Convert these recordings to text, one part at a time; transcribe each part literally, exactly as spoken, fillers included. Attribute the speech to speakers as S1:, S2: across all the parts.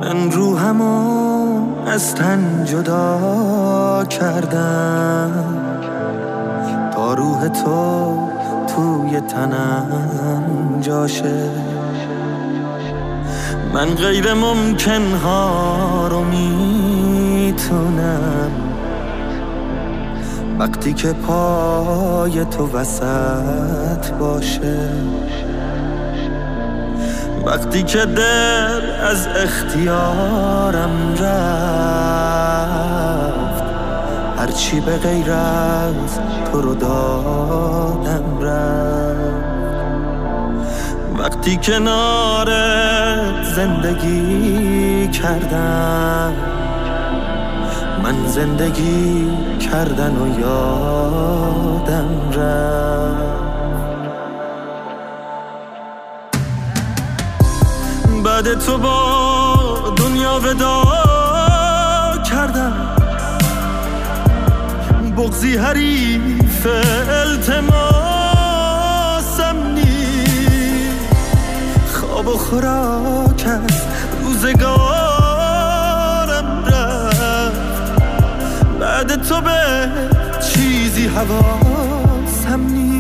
S1: من روحمو از تن جدا کردم تا روح تو توی تنم جاشه. من غیر ممکن ها رو میتونم وقتی که پای تو وسط باشه، وقتی که دل از اختیارم رفت، هرچی به غیر از تو رو دادم رفت، وقتی کنارت زندگی کردم، من زندگی کردن و یادم رفت. بعد تو با دنیا ودا کردم، بغضی حریف التماسم نیست، خواب و خوراک از روزگارم رفت، بعد تو به چیزی حواسم نیست.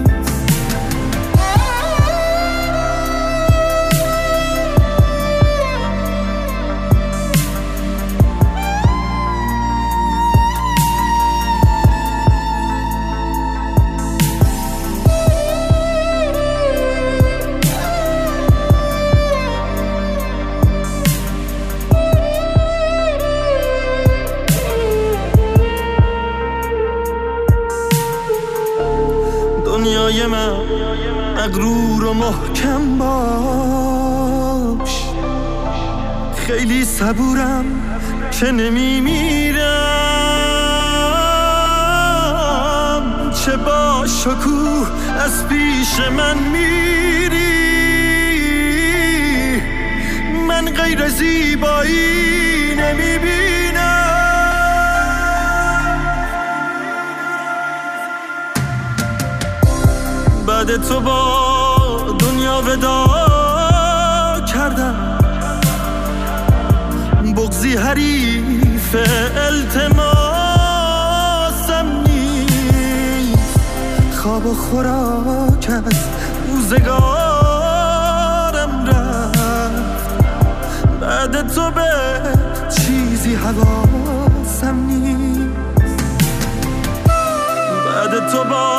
S1: دنیای من مغرور و محکم باش، خیلی صبورم که نمیمیرم، چه با شکوه از پیش من میری، من غیر زیبایی نمیبینم. بعد تو با دنیا ودا کردم، بغضی حریف التماسم نیست، خواب و خوراک از روزگارم رفت، بعد تو به چیزی حواسم نیست. بعد تو با